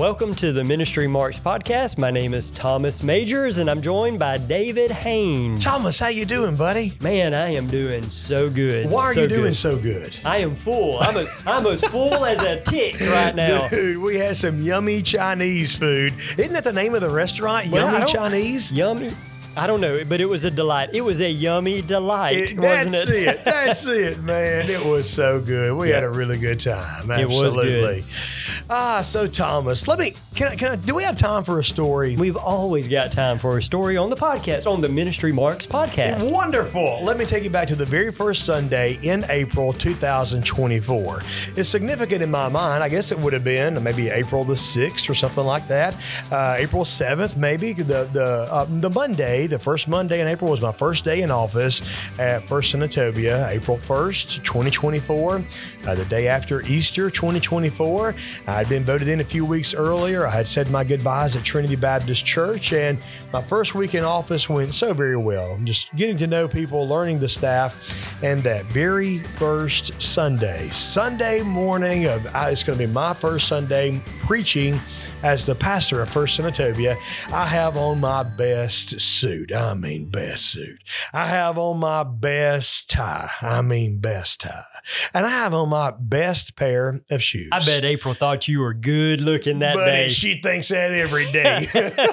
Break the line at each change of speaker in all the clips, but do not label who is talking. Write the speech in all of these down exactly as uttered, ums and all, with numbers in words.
Welcome to the Ministry Marks podcast. My name is Thomas Majors, and I'm joined by David Haynes.
Thomas, how you doing, buddy?
Man, I am doing so good.
Why are
so
you doing
good.
so good?
I am full. I'm, a, I'm as full as a tick right now.
Dude, we had some yummy Chinese food. Isn't that the name of the restaurant?
Well, I
Yummy
don't-
Chinese?
Yummy. I don't know, but it was a delight. It was a yummy delight,
It-
wasn't
that's
it?
it. That's it, man. It was so good. We
Yeah.
had a really good time.
It was good.
Absolutely. Ah, so Thomas, let me. Can I? Can I? Do we have time for a story?
We've always got time for a story on the podcast, on the Ministry Marks podcast.
Wonderful. Let me take you back to the very first Sunday in April two thousand twenty-four. It's significant in my mind. I guess it would have been maybe April the sixth or something like that. Uh, April seventh, maybe. The the uh, the Monday, the first Monday in April was my first day in office at First Senatobia, April first, twenty twenty-four. Uh, the day after Easter, twenty twenty-four. I'd been voted in a few weeks earlier. I had said my goodbyes at Trinity Baptist Church, and my first week in office went so very well. Just getting to know people, learning the staff, and that very first Sunday, Sunday morning of uh, it's going to be my first Sunday preaching as the pastor of First Senatobia. I have on my best suit. I mean, best suit. I have on my best tie. I mean, best tie. And I have on my best pair of shoes.
I bet April thought you were good looking that
Buddy,
day.
she thinks that every day.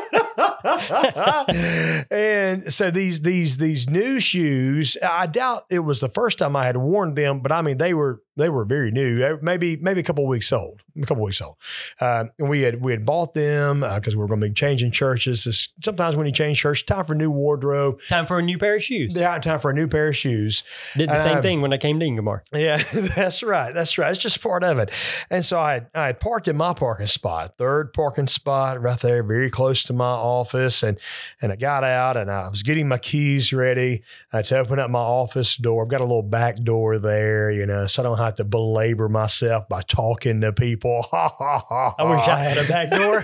And so these these these new shoes, I doubt it was the first time I had worn them, but I mean they were they were very new, maybe maybe a couple of weeks old, a couple of weeks old. Uh, and we had we had bought them because uh, we were going to be changing churches. It's, sometimes when you change church, time for a new wardrobe,
Time for a new pair of shoes.
yeah, time for a new pair of shoes.
Did the same
Um,
thing when I came to Ingomar.
Yeah, that's right. That's right. It's just part of it. And so I had, I had parked in my parking spot, third parking spot right there, very close to my office. And, and I got out and I was getting my keys ready uh, to open up my office door. I've got a little back door there, you know, so I don't have to belabor myself by talking to people.
I wish I had a back door.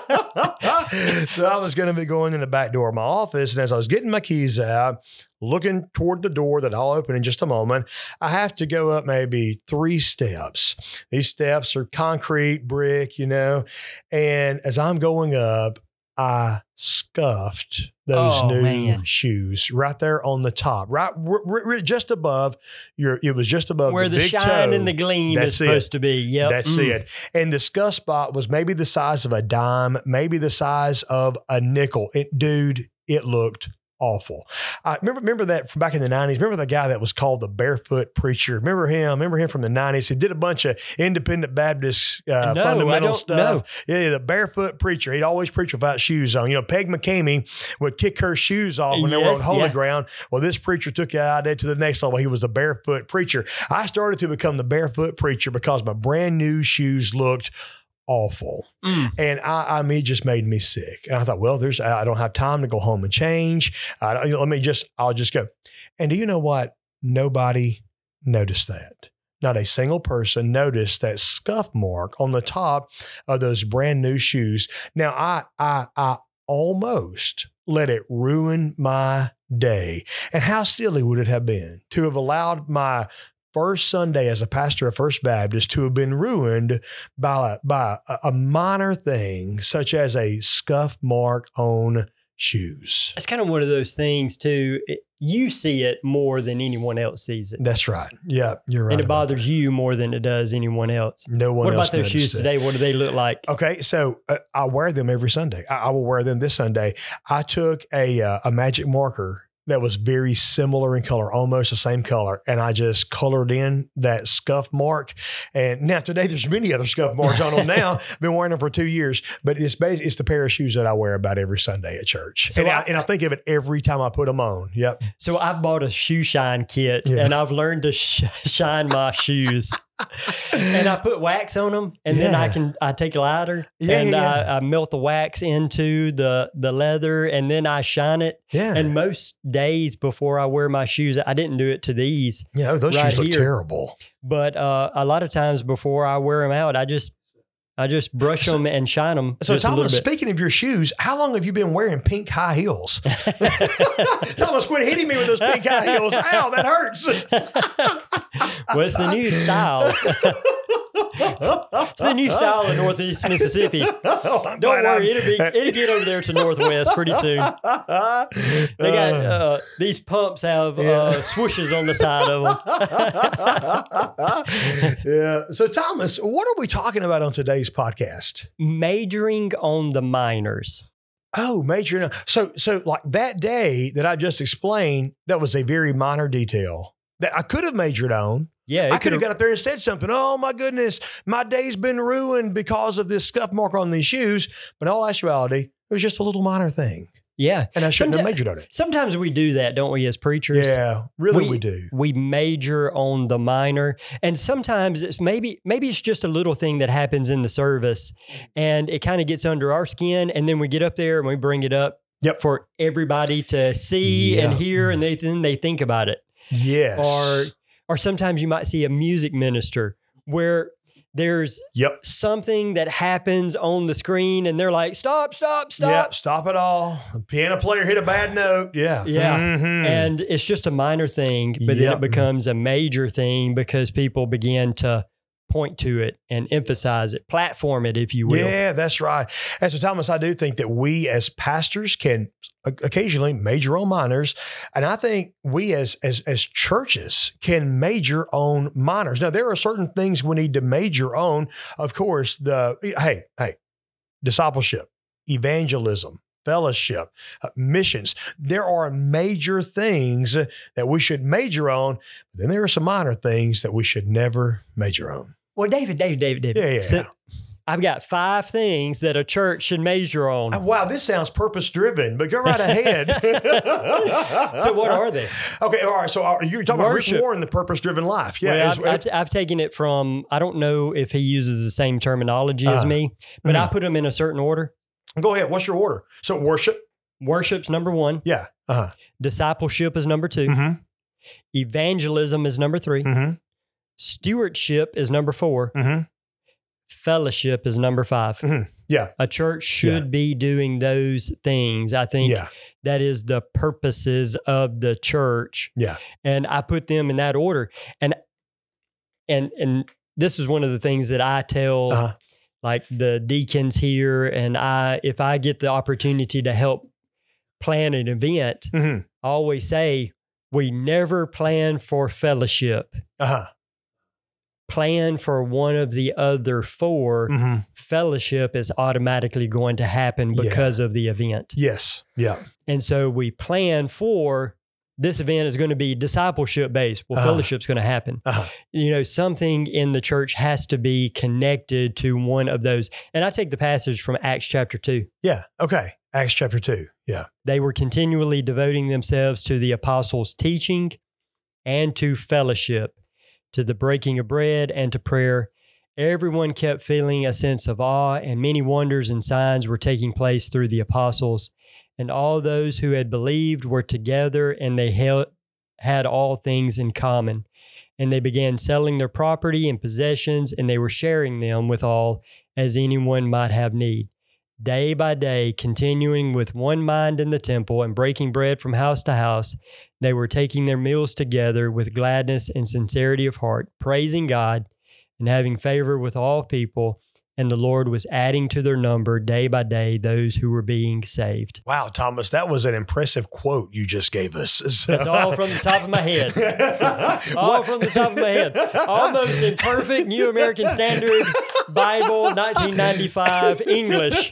So I was going to be going in the back door of my office. And as I was getting my keys out, looking toward the door that I'll open in just a moment, I have to go up maybe three steps. These steps are concrete, brick, you know. And as I'm going up, I scuffed those
Oh,
new
man.
shoes right there on the top, right r- r- just above your, it was just above
Where
the
the
big
shine
toe.
and the gleam
That's
is supposed
it.
to be. Yep.
That's
Mm.
it. And the scuff spot was maybe the size of a dime, maybe the size of a nickel. It, dude, it looked awful. I remember, remember that from back in the nineties. Remember the guy that was called the Barefoot Preacher? Remember him? Remember him from the nineties? He did a bunch of independent Baptist uh,
No, I
fundamental
don't
stuff. Yeah, the Barefoot Preacher. He'd always preach without shoes on. You know, Peg McCamey would kick her shoes off when they were on
Yes,
holy
yeah.
ground. Well, this preacher took it out there to the next level. He was the Barefoot Preacher. I started to become the Barefoot Preacher because my brand new shoes looked awful.
Mm.
And I, I mean, it just made me sick. And I thought, well, there's, I don't have time to go home and change. I don't, let me just, I'll just go. And do you know what? Nobody noticed that. Not a single person noticed that scuff mark on the top of those brand new shoes. Now, I, I, I almost let it ruin my day. And how silly would it have been to have allowed my first Sunday as a pastor of First Baptist to have been ruined by, by a, a minor thing such as a scuff mark on shoes.
It's kind of one of those things too. It, you see it more than anyone else sees it.
That's right. Yeah, you're right.
And it
about
bothers
that.
you more than it does anyone else.
No one
What
else
about those
noticed
shoes
it.
today? What do they look like?
Okay, so uh, I wear them every Sunday. I, I will wear them this Sunday. I took a uh, a magic marker that was very similar in color, almost the same color, and I just colored in that scuff mark. And now today, there's many other scuff marks on them. Now, I've been wearing them for two years, but it's basically it's the pair of shoes that I wear about every Sunday at church.
So
and, I,
I-
and I think of it every time I put them on. Yep.
So I bought a shoe shine kit
Yeah.
and I've learned to sh- shine my shoes. And I put wax on them, and then I
Yeah.
can I take a lighter
Yeah,
and
yeah,
I, I melt the wax into the the leather, and then I shine it.
Yeah.
And most days before I wear my shoes, I didn't do it to these,
yeah, oh, those
right
shoes look
here.
terrible.
but uh, a lot of times before I wear them out, I just I just brush
So-
them and shine them
So,
just a little
Thomas,
bit.
speaking of your shoes, how long have you been wearing pink high heels? Thomas, quit hitting me with those pink high heels. Ow, that hurts.
What's the new style? It's the new style in Northeast Mississippi.
Oh,
Don't worry, it'll be it'll get over there to Northwest pretty soon. They got uh, these pumps have uh, swooshes on the side of them.
Yeah. So, Thomas, what are we talking about on today's podcast?
Majoring on the minors.
Oh, major. So, so like that day that I just explained, that was a very minor detail that I could have majored on.
Yeah,
I could have got up there and said something. Oh my goodness, my day's been ruined because of this scuff mark on these shoes. But in all actuality, it was just a little minor thing.
Yeah.
And I shouldn't
Someti-
have majored on it.
Sometimes we do that, don't we, as preachers?
Yeah, really we, do.
We major on the minor. And sometimes it's maybe maybe it's just a little thing that happens in the service and it kind of gets under our skin. And then we get up there and we bring it up
Yep.
for everybody to see
Yeah.
and hear, and they, then they think about it.
Yes.
Or or sometimes you might see a music minister where there's
Yep.
something that happens on the screen and they're like, stop, stop, stop.
Yep. Stop it all. The piano player hit a bad note. Yeah.
Yeah.
Mhm.
And it's just a minor thing, but then
Yep.
it becomes a major thing because people begin to point to it and emphasize it, platform it, if you will.
Yeah, that's right. And so, Thomas, I do think that we as pastors can occasionally major on minors. And I think we as, as, as churches can major on minors. Now, there are certain things we need to major on. Of course, the, hey, hey, discipleship, evangelism, fellowship, uh, missions. There are major things that we should major on. But then there are some minor things that we should never major on.
Well, David, David, David, David.
Yeah, yeah.
So I've got five things that a church should major on.
Oh, wow, this sounds purpose driven, but go right ahead.
So what are they?
Okay, all right. So are, you're talking
Worship.
about Rick Warren, the purpose driven life. Yeah.
Well,
it's-
I've, I've, I've taken it from, I don't know if he uses the same terminology as
Uh,
me, but I
mm.
put them in a certain order.
go ahead. What's your order? So worship.
Worship's number one.
Yeah. Uh-huh.
Discipleship is number two.
Mm-hmm.
Evangelism is number three.
Mm-hmm.
Stewardship is number four.
Mm-hmm.
Fellowship is number five.
Mhm. Yeah.
A church should be doing those things. I think
Yeah.
that is the purposes of the church.
Yeah.
And I put them in that order. And and and this is one of the things that I tell
Uh-huh.
like the deacons here, and I if I get the opportunity to help plan an event,
Mm-hmm.
I always say we never plan for fellowship.
Uh-huh.
Plan for one of the other four.
Mm-hmm.
Fellowship is automatically going to happen because of the event.
Yes. Yeah.
And so we plan for this event is going to be discipleship based. Well,
Uh-huh.
fellowship's going to happen.
Uh-huh.
You know, something in the church has to be connected to one of those. And I take the passage from Acts chapter two.
Yeah. Okay. Acts chapter two. Yeah.
They were continually devoting themselves to the apostles' teaching and to fellowship, to the breaking of bread and to prayer. Everyone kept feeling a sense of awe, and many wonders and signs were taking place through the apostles. And all those who had believed were together, and they held, had all things in common. And they began selling their property and possessions, and they were sharing them with all as anyone might have need. Day by day, continuing with one mind in the temple and breaking bread from house to house, they were taking their meals together with gladness and sincerity of heart, praising God and having favor with all people. And the Lord was adding to their number day by day those who were being saved.
Wow, Thomas, that was an impressive quote you just gave us.
That's all from the top of my head. All
What?
from the top of my head. Almost in perfect New American Standard Bible, nineteen ninety-five English.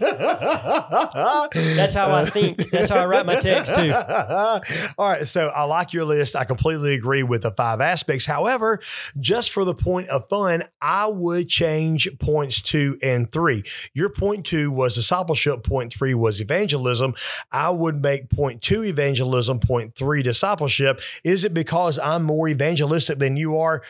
That's how I think. That's how I write my text too.
All right. So I like your list. I completely agree with the five aspects. However, just for the point of fun, I would change points two and three. Your point two was discipleship. Point three was evangelism. I would make point two evangelism, point three discipleship. Is it because I'm more evangelistic than you are?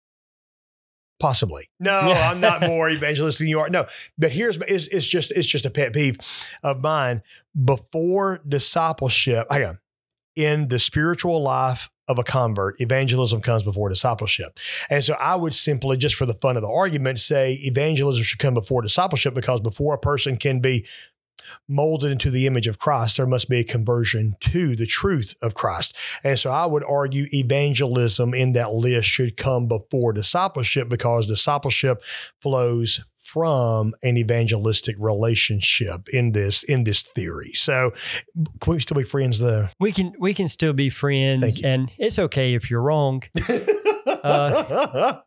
Possibly. No,
Yeah.
I'm not more evangelistic than you are. No, but here's it's, it's just it's just a pet peeve of mine. Before discipleship, hang on, in the spiritual life of a convert, evangelism comes before discipleship. And so I would simply, just for the fun of the argument, say evangelism should come before discipleship, because before a person can be molded into the image of Christ, there must be a conversion to the truth of Christ. And so I would argue evangelism in that list should come before discipleship, because discipleship flows from an evangelistic relationship in this in this theory. So can we still be friends though?
We can we can still be friends, and it's okay if you're wrong. uh,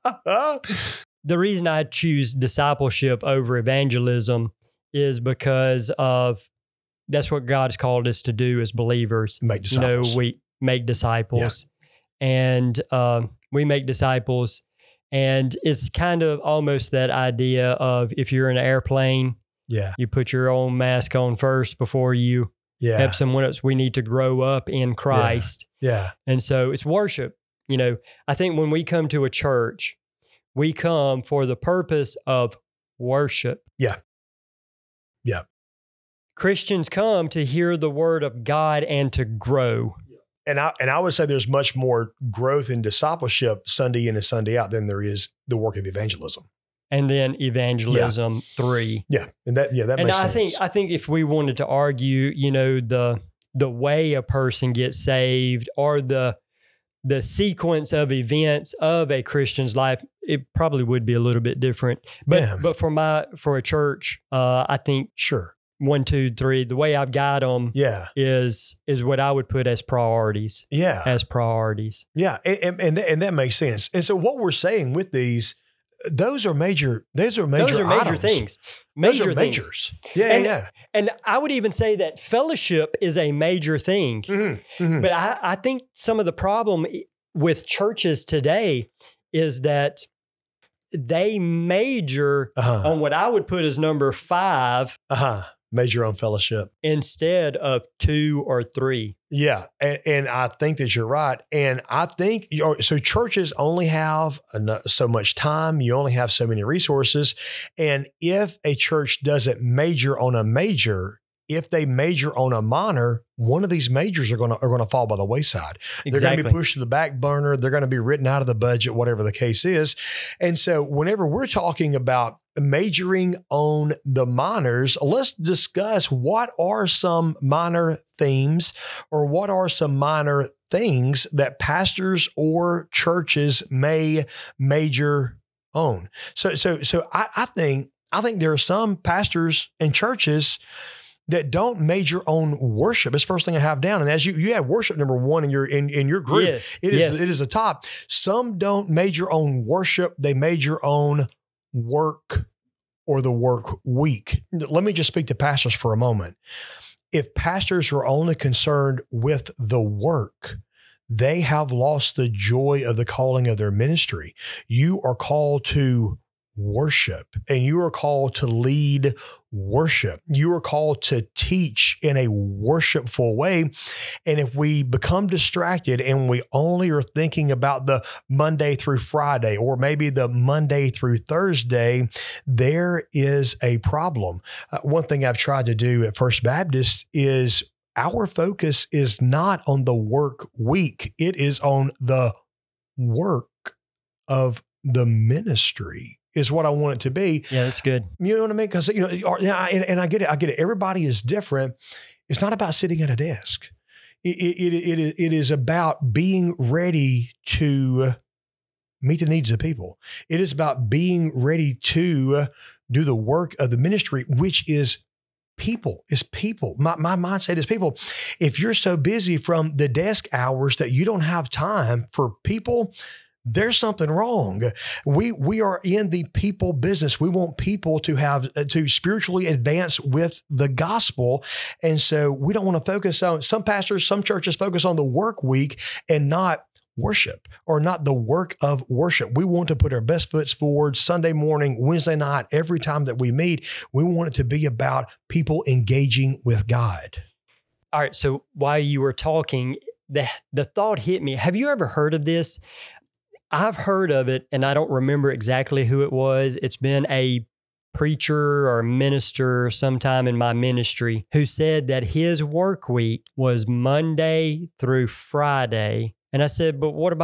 the reason I choose discipleship over evangelism is because of that's what God has called us to do as believers.
Make disciples.
You know, we make disciples, yeah. and uh, we make disciples, and it's kind of almost that idea of if you're in an airplane,
yeah,
you put your own mask on first before you
yeah.
help someone else. We need to grow up in Christ,
yeah. yeah,
and so it's worship. You know, I think when we come to a church, we come for the purpose of worship.
Yeah. Yeah.
Christians come to hear the word of God and to grow.
And I and I would say there's much more growth in discipleship Sunday in and Sunday out than there is the work of evangelism.
And then evangelism
yeah.
three.
Yeah. And that yeah, that
and
makes
I
sense.
think I think if we wanted to argue, you know, the the way a person gets saved or the the sequence of events of a Christian's life, it probably would be a little bit different. But
yeah.
but for my for a church, uh, I think
sure.
One, two, three. The way I've got them,
yeah,
is is what I would put as priorities.
Yeah,
as priorities.
Yeah, and and, and that makes sense. And so what we're saying with these, those are major. Those are major.
Those are major
items.
things. Major
those are
things.
majors. Yeah,
and,
yeah.
And I would even say that fellowship is a major thing.
Mm-hmm, mm-hmm.
But I, I think some of the problem with churches today is that they major
uh-huh.
on what I would put as number five.
Uh-huh. Major on fellowship
instead of two or three.
Yeah. And, and I think that you're right. And I think, you know, so churches only have so much time. You only have so many resources. And if a church doesn't major on a major, if they major on a minor, one of these majors are going to are going to fall by the wayside.
Exactly.
They're going to be pushed to the back burner. They're going to be written out of the budget, whatever the case is. And so whenever we're talking about majoring on the minors, let's discuss what are some minor themes or what are some minor things that pastors or churches may major on. So, so, so I, I think I think there are some pastors and churches that don't major on worship. It's the first thing I have down. And as you you have worship number one in your in, in your group,
yes,
it is
yes.
it is the top. Some don't major on worship, they major on work or the work week. Let me just speak to pastors for a moment. If pastors are only concerned with the work, they have lost the joy of the calling of their ministry. You are called to worship, and you are called to lead worship. You are called to teach in a worshipful way. And if we become distracted and we only are thinking about the Monday through Friday, or maybe the Monday through Thursday, there is a problem. Uh, one thing I've tried to do at First Baptist is our focus is not on the work week. It is on the work of the ministry. Is what I want it to be.
Yeah, that's good.
You know what I mean? Because, you know, and, and I get it. I get it. Everybody is different. It's not about sitting at a desk. It, it, it, it, it is about being ready to meet the needs of people. It is about being ready to do the work of the ministry, which is people, is people. My, my mindset is people. If you're so busy from the desk hours that you don't have time for people, there's something wrong. We we are in the people business. We want people to have to spiritually advance with the gospel. And so we don't want to focus on, some pastors, some churches focus on the work week and not worship, or not the work of worship. We want to put our best foot forward Sunday morning, Wednesday night, every time that we meet. We want it to be about people engaging with God.
All right. So while you were talking, the the thought hit me. Have you ever heard of this? I've heard of it, and I don't remember exactly who it was. It's been a preacher or minister sometime in my ministry who said that his work week was Monday through Friday. And I said, but what about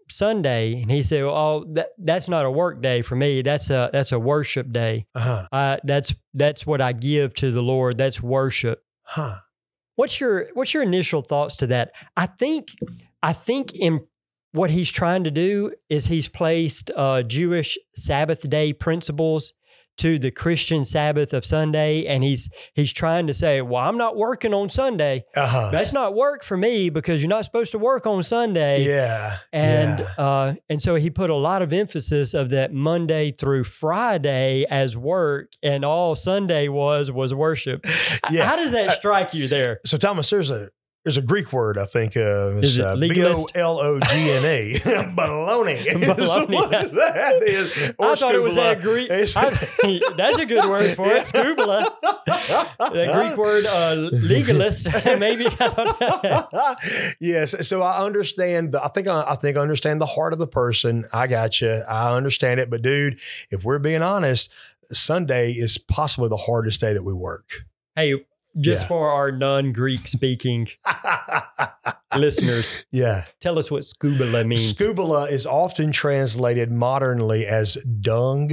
Sunday?" And he said, "Oh, that, that's not a work day for me. That's a that's a worship day.
Uh-huh.
Uh, that's that's what I give to the Lord. That's worship."
Huh.
What's your what's your initial thoughts to that? I think I think in what he's trying to do is he's placed uh, Jewish Sabbath day principles to the Christian Sabbath of Sunday, and he's he's trying to say, "Well, I'm not working on Sunday.
Uh-huh.
That's not work for me because you're not supposed to work on Sunday."
Yeah.
And
yeah.
uh, and so he put a lot of emphasis of that Monday through Friday as work, and all Sunday was was worship.
Yeah.
How does that strike you there?
So, Thomas, there's a there's a Greek word, I think, uh,
Is
it's
it
uh, B O
legalist?
L O G N A. Baloney.
Baloney.
What that is. Or
I thought it was
scubala.
that Greek.
It's-
I- that's a good word for it. Scubala. That Greek word, uh, legalist. Maybe. I don't know.
Yes. So I understand. The, I think I, I think I understand the heart of the person. I got you. I understand it. But dude, if we're being honest, Sunday is possibly the hardest day that we work.
Hey, just
Yeah.
for our non-Greek speaking listeners,
Yeah.
tell us what scubala means.
Scubala is often translated modernly as dung,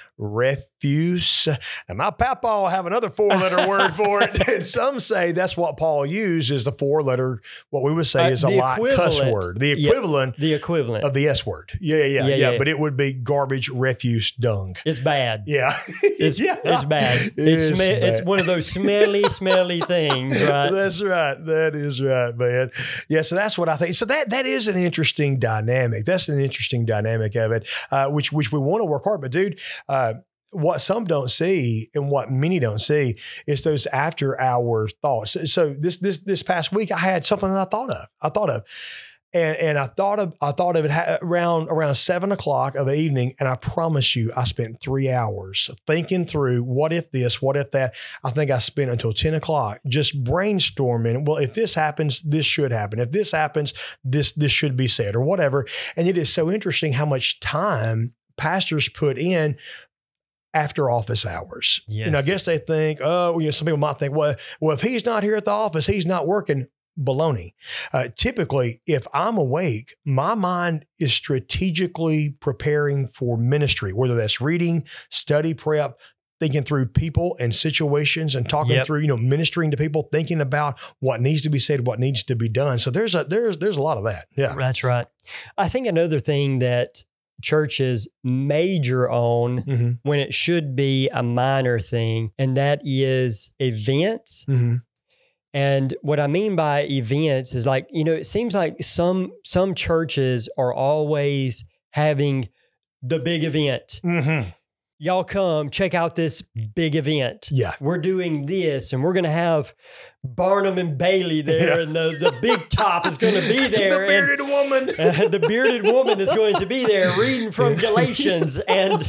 refuse. And my papa have another four-letter word for it. And some say that's what Paul used is the four-letter, what we would say
Uh,
is a
the
light cuss
equivalent.
word. The
Yeah.
equivalent
The equivalent.
of the S word. Yeah, yeah, yeah,
Yeah,
yeah,
yeah.
But it would be garbage, refuse, dung.
It's bad.
Yeah.
It's,
yeah.
it's bad. It's,
It's
sme- it's
bad.
one of those smelly, smelly things, right?
That's right. That is right, man. Yeah. So that's what I think. So that that is an interesting dynamic. That's an interesting dynamic of it, uh, which which we want to work hard. But dude, uh, what some don't see and what many don't see is those after hour thoughts. So, so this this this past week, I had something that I thought of. I thought of. And and I thought of I thought of it ha- around around seven o'clock of the evening, and I promise you, I spent three hours thinking through what if this, what if that. I think I spent until ten o'clock just brainstorming. Well, if this happens, this should happen. If this happens, this this should be said, or whatever. And it is so interesting how much time pastors put in after office hours.
Yes.
You know, I guess they think, oh, you know, some people might think, well, well, if he's not here at the office, he's not working. Baloney. Uh, typically, if I'm awake, my mind is strategically preparing for ministry, whether that's reading, study prep, thinking through people and situations and talking
Yep.
through, you know, ministering to people, thinking about what needs to be said, what needs to be done. So there's a there's there's a lot of that. Yeah.
That's right. I think another thing that churches major on
Mm-hmm.
when it should be a minor thing, and that is events.
Mm-hmm.
And what I mean by events is like, you know, it seems like some some churches are always having the big event.
Mm-hmm.
Y'all come check out this big event.
Yeah.
We're doing this, and we're going to have Barnum and Bailey there,
Yeah.
and the, the big top is going to be there.
The bearded
and,
woman.
uh, the bearded woman is going to be there reading from Galatians and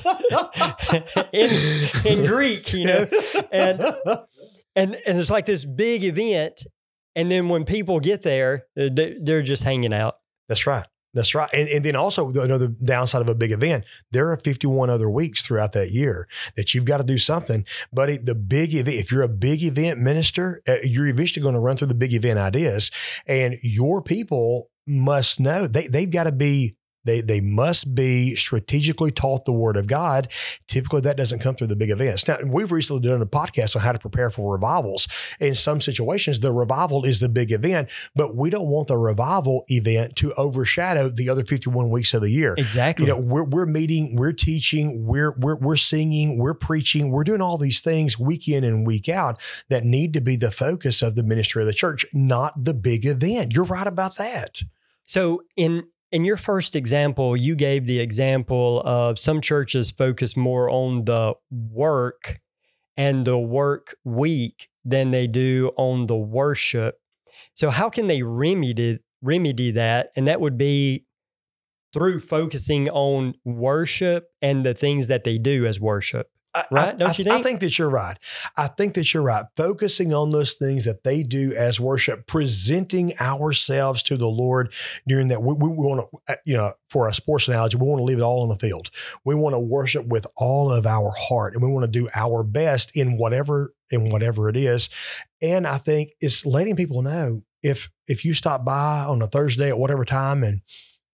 in in Greek, you know, and and and it's like this big event, and then when people get there, they- they're just hanging out.
That's right. That's right. And, and then also another downside of a big event, there are fifty-one other weeks throughout that year that you've got to do something. Buddy, the big event, if you're a big event minister, uh, you're eventually going to run through the big event ideas, and your people must know they, they've got to be They they must be strategically taught the word of God. Typically, that doesn't come through the big events. Now, we've recently done a podcast on how to prepare for revivals. In some situations, the revival is the big event, but we don't want the revival event to overshadow the other fifty-one weeks of the year.
Exactly.
You know, we're we're meeting, we're teaching, we're we're we're singing, we're preaching, we're doing all these things week in and week out that need to be the focus of the ministry of the church, not the big event. You're right about that.
So in in your first example, you gave the example of some churches focus more on the work and the work week than they do on the worship. So how can they remedy remedy that? And that would be through focusing on worship and the things that they do as worship. Right?
I,
Don't
I,
you think?
I think that you're right. I think that you're right. Focusing on those things that they do as worship, presenting ourselves to the Lord during that. We, we want to, you know, for a sports analogy, we want to leave it all on the field. We want to worship with all of our heart, and we want to do our best in whatever in whatever it is. And I think it's letting people know if if you stop by on a Thursday at whatever time and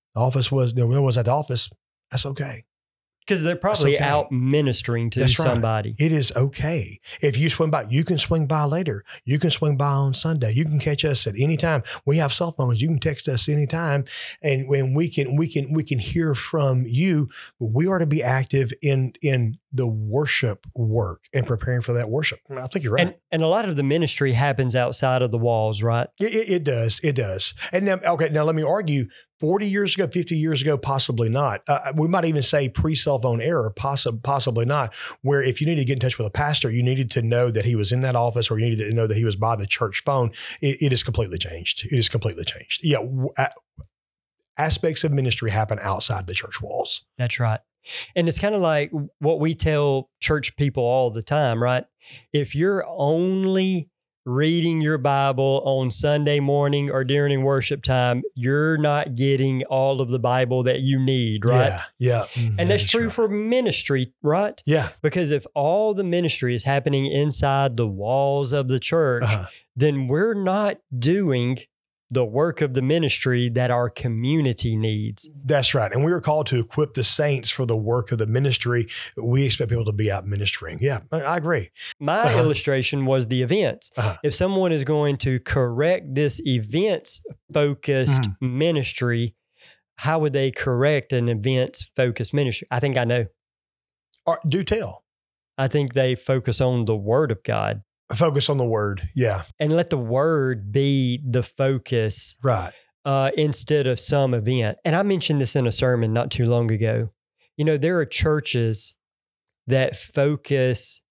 The office was, no one was at the office. That's okay.
Because they're probably
okay.
out ministering to
That's right.
somebody.
It is okay. If you swing by, you can swing by later. You can swing by on Sunday. You can catch us at any time. We have cell phones. You can text us anytime. And when we can, we can, we can hear from you. We are to be active in, in the worship work and preparing for that worship. I think you're right.
And, and a lot of the ministry happens outside of the walls, right?
It, it, it does. It does. And now, okay, now let me argue. forty years ago, fifty years ago, possibly not. Uh, we might even say pre-cell phone era, possi- possibly not, where if you needed to get in touch with a pastor, you needed to know that he was in that office or you needed to know that he was by the church phone. It, it is completely changed. It is completely changed. Yeah. W- a- aspects of ministry happen outside the church walls.
That's right. And it's kind of like what we tell church people all the time, right? If you're only reading your Bible on Sunday morning or during worship time, you're not getting all of the Bible that you need, right?
Yeah. Yeah. Mm,
and that's
that
true
right.
for ministry, right?
Yeah.
Because if all the ministry is happening inside the walls of the church,
Uh-huh.
then we're not doing the work of the ministry that our community needs.
That's right. And we were called to equip the saints for the work of the ministry. We expect people to be out ministering. Yeah, I, I agree.
My
Uh-huh.
illustration was the events.
Uh-huh.
If someone is going to correct this events focused
Mhm.
ministry, how would they correct an events focused ministry? I think I know.
Or, do tell.
I think they focus on the word of God
Focus on the word. Yeah.
and let the word be the focus
Right.
uh, instead of some event. And I mentioned this in a sermon not too long ago. You know, there are churches that focus,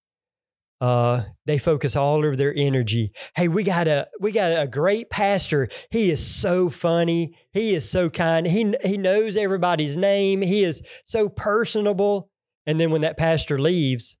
uh, they focus all of their energy. Hey, we got a we got a great pastor. He is so funny. He is so kind. He he knows everybody's name. He is so personable. And then when that pastor leaves,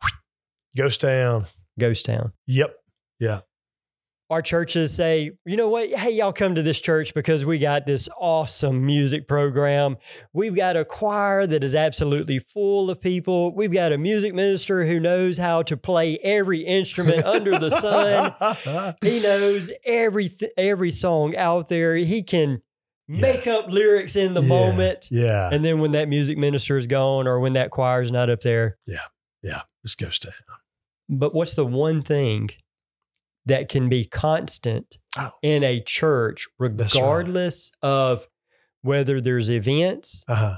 Ghost town.
ghost town.
Yep. Yeah.
Our churches say, you know what? Hey, y'all come to this church because we got this awesome music program. We've got a choir that is absolutely full of people. We've got a music minister who knows how to play every instrument under the sun. He knows every th- every song out there. He can
Yeah.
make up lyrics in the
Yeah.
moment.
Yeah.
And then when that music minister is gone or when that choir is not up there.
Yeah. It's ghost town.
But what's the one thing that can be constant
Oh.
in a church,
That's right.
regardless of whether there's events,
Uh-huh.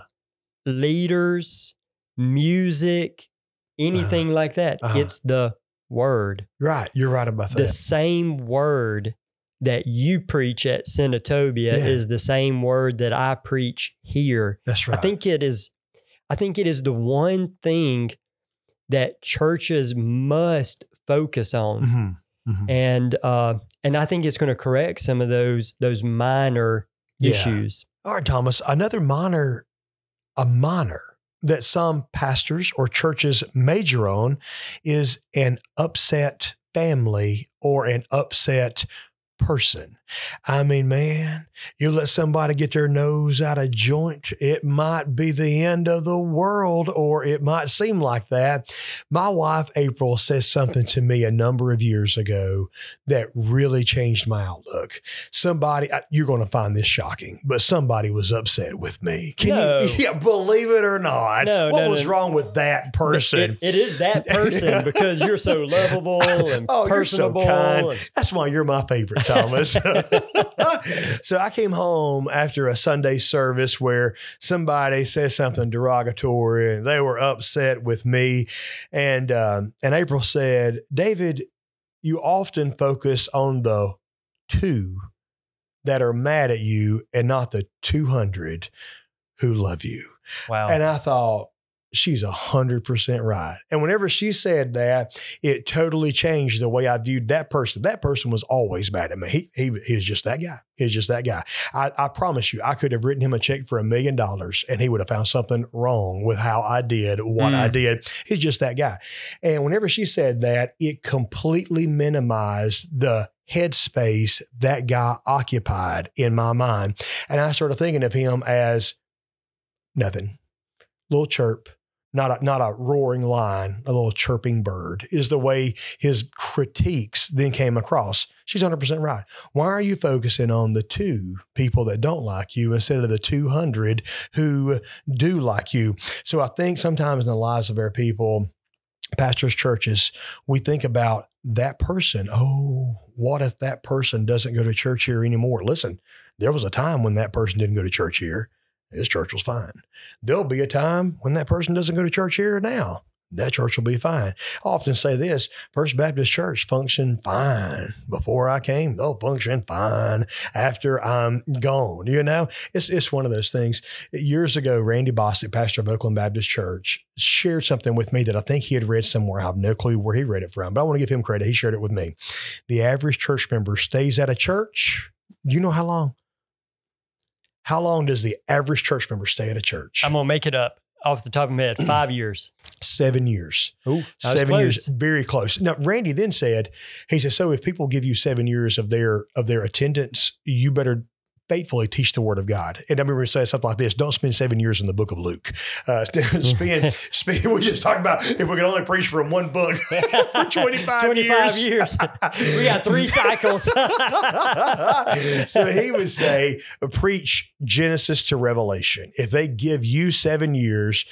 leaders, music, anything like that?
Uh-huh.
It's the word.
Right. You're right about that.
The same word that you preach at Senatobia
Yeah.
is the same word that I preach here.
That's right.
I think it is, I think it is the one thing that churches must focus on.
Mm-hmm. Mm-hmm.
And uh, and I think it's going to correct some of those those minor
Yeah.
issues.
All right, Thomas, another minor, a minor that some pastors or churches major on is an upset family or an upset person. I mean, man, you let somebody get their nose out of joint, it might be the end of the world, or it might seem like that. My wife, April, says something to me a number of years ago that really changed my outlook. Somebody, you're going to find this shocking, but somebody was upset with me. Can
No.
you yeah, believe it or not?
No,
what
no,
was
no.
wrong with that person?
It, it is that person because you're so lovable and
Oh, you're so
personable.
kind.
and-
That's why you're my favorite, Thomas. So I came home after a Sunday service where somebody says something derogatory and they were upset with me. And, um, and April said, David, you often focus on the two that are mad at you and not the two hundred who love you.
Wow.
And I thought, she's a hundred percent right. And whenever she said that, it totally changed the way I viewed that person. That person was always mad at me. He, he, he was just that guy. He was just that guy. I, I promise you, I could have written him a check for a million dollars and he would have found something wrong with how I did what
Mm.
I did. He's just that guy. And whenever she said that, it completely minimized the headspace that guy occupied in my mind. And I started thinking of him as nothing, little chirp, not a, not a roaring lion, a little chirping bird, is the way his critiques then came across. She's one hundred percent right. Why are you focusing on the two people that don't like you instead of the two hundred who do like you? So I think sometimes in the lives of our people, pastors, churches, we think about that person. Oh, what if that person doesn't go to church here anymore? Listen, there was a time when that person didn't go to church here. His church was fine. There'll be a time when that person doesn't go to church here now. That church will be fine. I often say this, First Baptist Church functioned fine. Before I came, they'll function fine after I'm gone. You know, it's it's one of those things. Years ago, Randy Bostic, pastor of Oakland Baptist Church, shared something with me that I think he had read somewhere. I have no clue where he read it from, but I want to give him credit. He shared it with me. The average church member stays at a church. You know how long? How long does the average church member stay at a church?
I'm going to make it up off the top of my head. Five years.
Seven years.
Ooh,
seven years. Very close. Now, Randy then said, he said, so if people give you seven years of their of their attendance, you better faithfully teach the word of God. And I remember saying something like this, don't spend seven years in the book of Luke. Uh, spend, spend, we just talked about if we can only preach from one book for twenty-five,
twenty-five
years.
years. We got three cycles.
So he would say, preach Genesis to Revelation. If they give you seven years,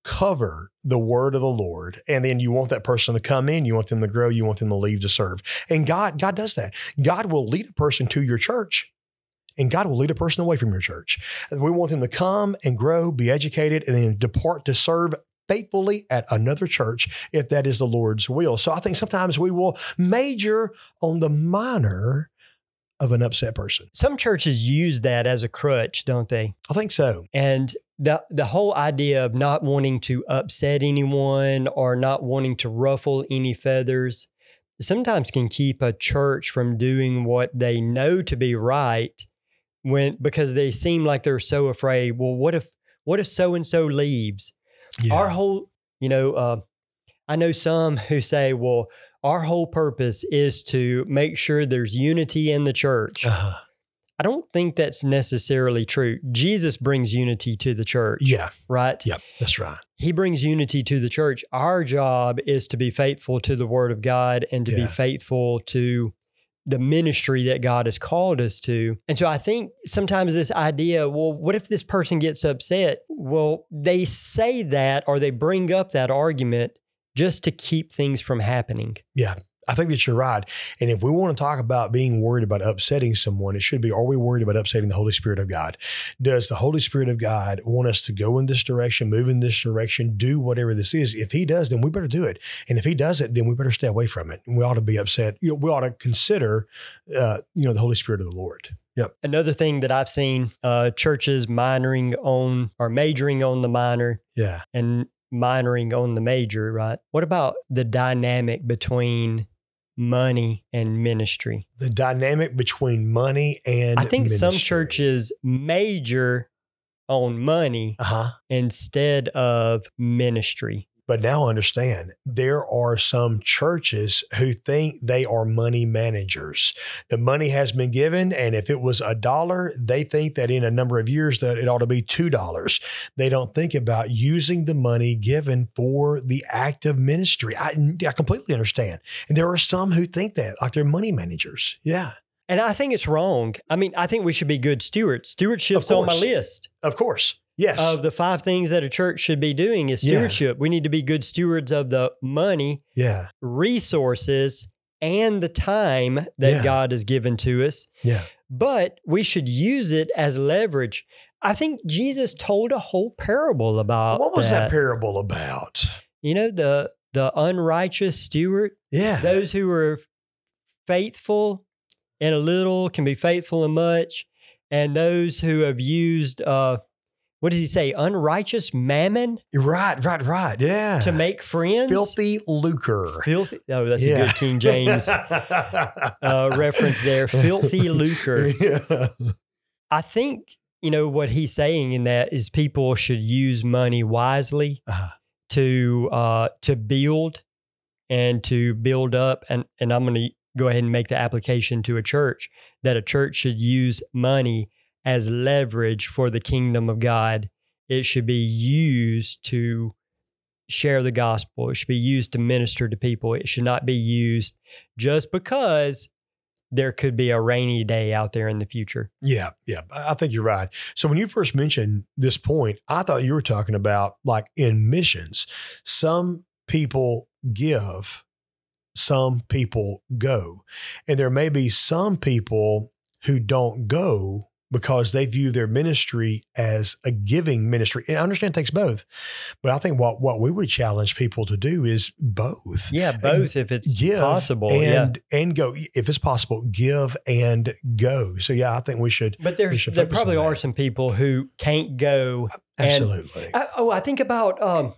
cover the word of the Lord. And then you want that person to come in, you want them to grow, you want them to leave to serve. And God, God does that. God will lead a person to your church. And God will lead a person away from your church. We want them to come and grow, be educated, and then depart to serve faithfully at another church if that is the Lord's will. So I think sometimes we will major on the minor of an upset person.
Some churches use that as a crutch, don't they?
I think so.
And the the whole idea of not wanting to upset anyone or not wanting to ruffle any feathers sometimes can keep a church from doing what they know to be right. When because they seem like they're so afraid. Well, what if what if so and so leaves? Yeah. Our whole, you know, uh, I know some who say, well, our whole purpose is to make sure there's unity in the church. Uh-huh. I don't think that's necessarily true. Jesus brings unity to the church.
Yeah.
Right?
Yep, that's right.
He brings unity to the church. Our job is to be faithful to the word of God and to yeah. be faithful to the ministry that God has called us to. And so I think sometimes this idea, well, what if this person gets upset? Well, they say that or they bring up that argument just to keep things from happening.
Yeah. I think that you're right. And if we want to talk about being worried about upsetting someone, it should be, are we worried about upsetting the Holy Spirit of God? Does the Holy Spirit of God want us to go in this direction, move in this direction, do whatever this is? If he does, then we better do it. And if he doesn't, then we better stay away from it. And we ought to be upset. You know, we ought to consider, uh, you know, the Holy Spirit of the Lord. Yep.
Another thing that I've seen, uh, churches minoring on or majoring on the minor.
Yeah.
And minoring on the major, right? What about the dynamic between money and ministry?
The dynamic between money and
I think
ministry.
Some churches major on money uh-huh. instead of ministry.
But now understand, there are some churches who think they are money managers. The money has been given, and if it was a dollar, they think that in a number of years that it ought to be two dollars. They don't think about using the money given for the act of ministry. I, I completely understand. And there are some who think that, like they're money managers. Yeah.
And I think it's wrong. I mean, I think we should be good stewards. Stewardship's on my list.
Of course. Yes.
Of the five things that a church should be doing is stewardship. Yeah. We need to be good stewards of the money,
yeah.
resources, and the time that yeah. God has given to us.
Yeah.
But we should use it as leverage. I think Jesus told a whole parable about
What was
that,
that parable about?
You know, the the unrighteous steward.
Yeah.
Those who are faithful in a little can be faithful in much. And those who have used uh what does he say? Unrighteous mammon?
Right, right, right. Yeah.
To make friends?
Filthy lucre.
Filthy. Oh, that's yeah. a good King James uh, reference there. Filthy lucre. Yeah. I think, you know, what he's saying in that is people should use money wisely uh-huh. to uh, to build and to build up. And, and I'm going to go ahead and make the application to a church, that a church should use money as leverage for the kingdom of God. It should be used to share the gospel. It should be used to minister to people. It should not be used just because there could be a rainy day out there in the future.
Yeah, yeah, I think you're right. So when you first mentioned this point, I thought you were talking about like in missions, some people give, some people go. And there may be some people who don't go because they view their ministry as a giving ministry. And I understand it takes both, but I think what, what we would challenge people to do is both.
Yeah, both if it's
give
possible.
And,
yeah.
and go. If it's possible, give and go. So yeah, I think we should.
But there's,
should
there
focus
probably
on
are
that.
some people who can't go.
Absolutely.
And, I, oh, I think about um,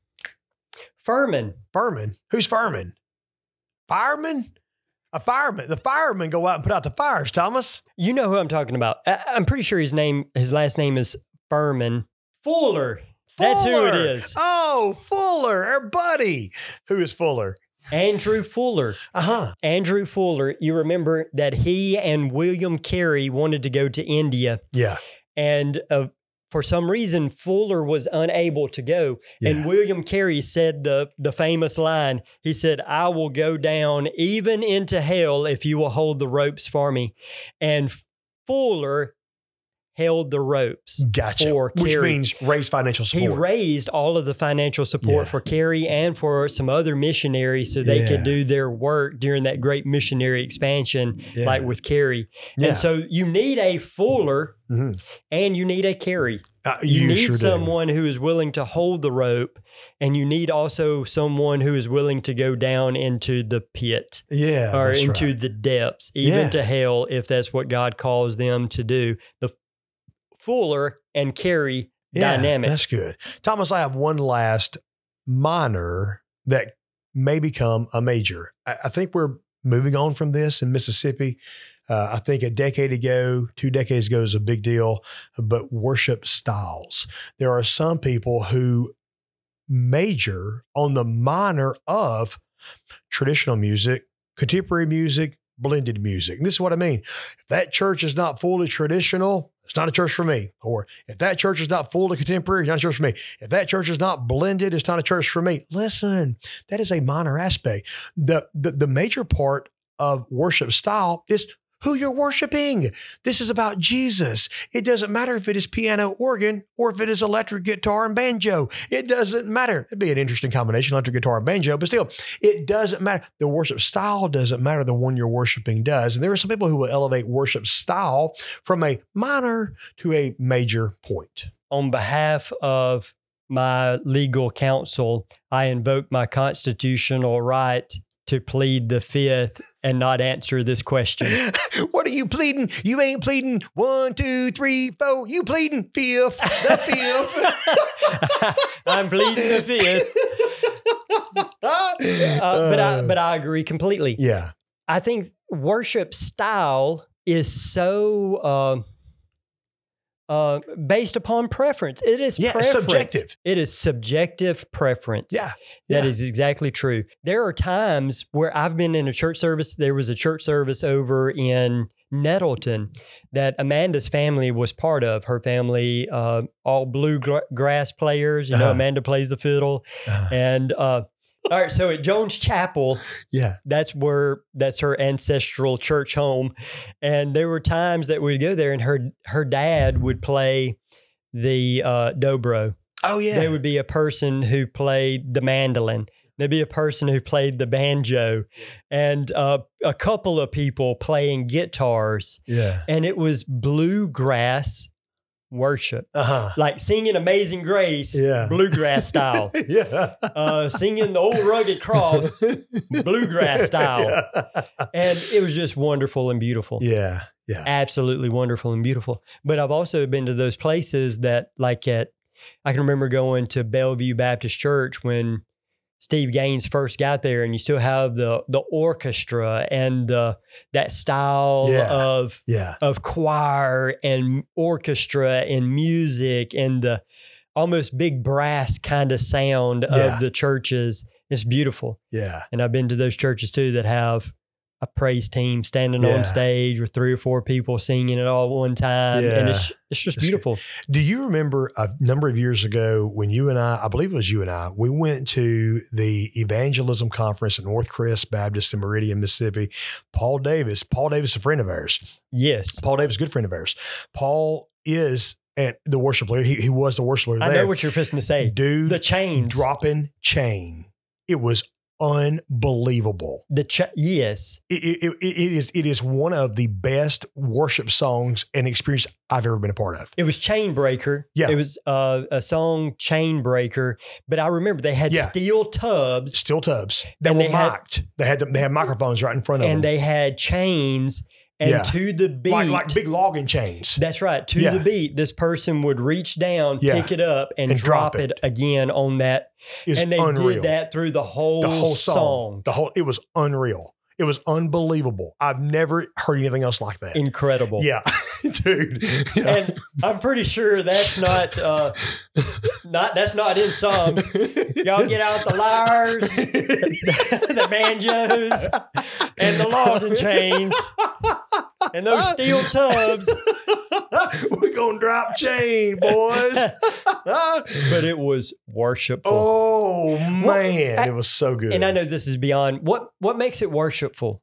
Furman.
Furman. Who's Furman? Fireman? A fireman. The firemen go out and put out the fires, Thomas.
You know who I'm talking about. I, I'm pretty sure his name, his last name is Furman. Fuller. That's who it
Fuller.
is.
Oh, Fuller, our buddy. Who is Fuller?
Andrew Fuller.
Uh-huh.
Andrew Fuller. You remember that he and William Carey wanted to go to India.
Yeah.
And uh, for some reason, Fuller was unable to go.
Yeah.
And William Carey said the, the famous line. He said, "I will go down even into hell if you will hold the ropes for me." And Fuller held the ropes
Gotcha.
for
Which
Carey.
means raise financial support.
He raised all of the financial support
Yeah.
for Carey and for some other missionaries so they
Yeah.
could do their work during that great missionary expansion,
Yeah.
like with Carey.
Yeah.
And so you need a Fuller
Mhm.
and you need a Carey.
Uh,
You,
you
need
sure do.
someone who is willing to hold the rope, and you need also someone who is willing to go down into the pit
Yeah.
or
that's
into
right.
the depths, even
Yeah.
to hell, if that's what God calls them to do. The Fuller and Carey
Yeah,
dynamic.
That's good. Thomas, I have one last minor that may become a major. I, I think we're moving on from this in Mississippi. Uh, I think a decade ago, two decades ago is a big deal, but worship styles. There are some people who major on the minor of traditional music, contemporary music, blended music. And this is what I mean. If that church is not fully traditional, it's not a church for me. Or if that church is not fully contemporary, it's not a church for me. If that church is not blended, it's not a church for me. Listen, that is a minor aspect. The, the, the major part of worship style is who you're worshiping. This is about Jesus. It doesn't matter if it is piano, organ, or if it is electric guitar and banjo. It doesn't matter. It'd be an interesting combination, electric guitar and banjo, but still, it doesn't matter. The worship style doesn't matter. The one you're worshiping does. And there are some people who will elevate worship style from a minor to a major point.
On behalf of my legal counsel, I invoke my constitutional right to plead the fifth and not answer this question.
What are you pleading? You ain't pleading one, two, three, four. You pleading fifth, the fifth.
I'm pleading the fifth. Uh, but I but I agree completely.
Yeah.
I think worship style is so uh, uh, based upon preference. It is
Yeah,
preference.
subjective.
It is subjective preference.
Yeah.
That
yeah.
is exactly true. There are times where I've been in a church service. There was a church service over in Nettleton that Amanda's family was part of. Her family, uh, all bluegrass players. You know,
Uh-huh.
Amanda plays the fiddle.
Uh,
And uh, all right, so at Jones Chapel,
yeah.
that's where that's her ancestral church home. And there were times that we'd go there, and her her dad would play the uh, dobro.
Oh, yeah.
There would be a person who played the mandolin. There'd be a person who played the banjo, and uh, a couple of people playing guitars.
yeah.
And it was bluegrass worship,
Uh-huh.
like singing Amazing Grace,
Yeah.
bluegrass style.
yeah.
Uh, singing the old rugged cross, bluegrass style. And it was just wonderful and beautiful.
Yeah. Yeah.
Absolutely wonderful and beautiful. But I've also been to those places that, like at, I can remember going to Bellevue Baptist Church when Steve Gaines first got there, and you still have the the orchestra and uh, that style
Yeah.
of
Yeah.
of choir and orchestra and music and the almost big brass kind of sound
Yeah.
of the churches. It's beautiful.
Yeah.
And I've been to those churches too that have a praise team standing
Yeah.
on stage with three or four people singing it all at one time.
Yeah.
And it's, it's just beautiful.
Do you remember a number of years ago when you and I, I believe it was you and I, we went to the evangelism conference at North Crest Baptist in Meridian, Mississippi. Paul Davis, Paul Davis, is a friend of ours.
Yes.
Paul Davis, good friend of ours. Paul is and the worship leader. He, he was the worship leader
I
there.
know what you're fixing to say.
Dude,
The chains.
dropping chain. It was unbelievable.
The cha- yes.
It, it, it, it is it is one of the best worship songs and experience I've ever been a part of.
It was Chain Breaker.
Yeah.
It was uh, a song, Chain Breaker. But I remember they had
Yeah.
steel tubs
Steel tubs that
And
were
they had-
mic'd. They had them, they had microphones right in front of
and
them.
they had chains. And
Yeah.
to the beat,
like like big logging chains.
that's right. To
Yeah.
the beat, this person would reach down,
Yeah.
pick it up, and,
And
drop,
drop
it.
it.
again on that.
It's
and they
unreal.
did that through the whole,
the whole song.
song.
The whole it was unreal. It was unbelievable. I've never heard anything else like that.
Incredible.
Yeah, dude. Yeah.
And I'm pretty sure that's not uh, not that's not in Psalms. Y'all get out the lyres, the banjos, and the logging chains, and those steel tubs.
We're gonna drop chain, boys.
But it was worshipful.
Oh man,
I-
it was so good.
And I know this is beyond what what makes it worshipful.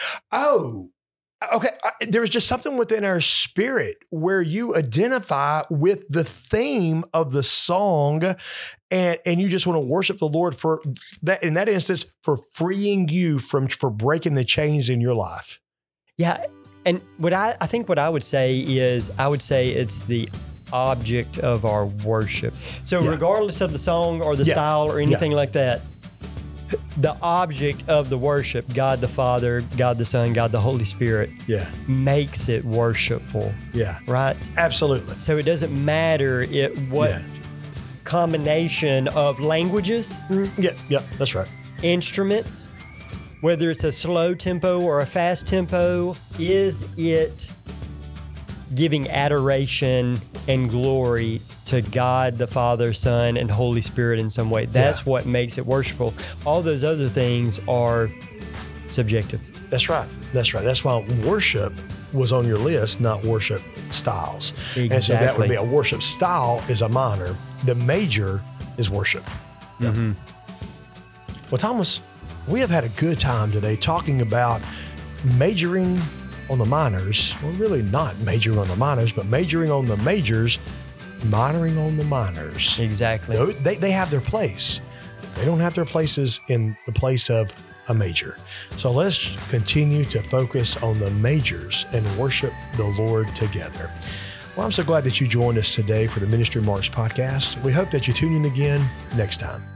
Oh, okay. I- There was just something within our spirit where you identify with the theme of the song, and and you just want to worship the Lord for that. In that instance, for freeing you from for breaking the chains in your life.
Yeah, and what I I think what I would say is I would say it's the object of our worship. So
Yeah.
regardless of the song or the
Yeah.
style or anything like that, the object of the worship, God the Father, God the Son, God the Holy Spirit,
Yeah,
makes it worshipful,
yeah,
right?
absolutely.
So it doesn't matter it what
Yeah.
combination of languages,
Yeah, yeah, that's right.
instruments, whether it's a slow tempo or a fast tempo, is it giving adoration and glory to God the Father, Son, and Holy Spirit in some way? That's
Yeah.
what makes it worshipful. All those other things are subjective.
That's right. That's right. That's why worship was on your list, not worship styles. And so that would
Exactly.
be a worship style is a minor. The major is worship. Yeah.
Mm-hmm.
Well, Thomas, we have had a good time today talking about majoring on the minors. Well, really not majoring on the minors, but majoring on the majors, minoring on the minors.
Exactly.
Tho- They, they have their place. They don't have their places in the place of a major. So let's continue to focus on the majors and worship the Lord together. Well, I'm so glad that you joined us today for the Ministry Marks podcast. We hope that you tune in again next time.